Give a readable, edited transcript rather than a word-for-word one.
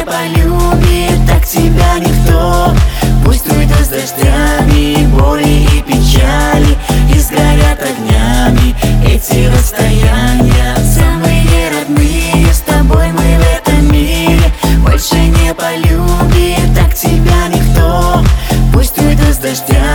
полюбит так тебя никто. Пусть уйдут с дождями боли и печали, и сгорят огнями эти расстояния. Самые родные, с тобой мы в этом мире. Больше не полюбит так тебя никто. Пусть уйдут с дождями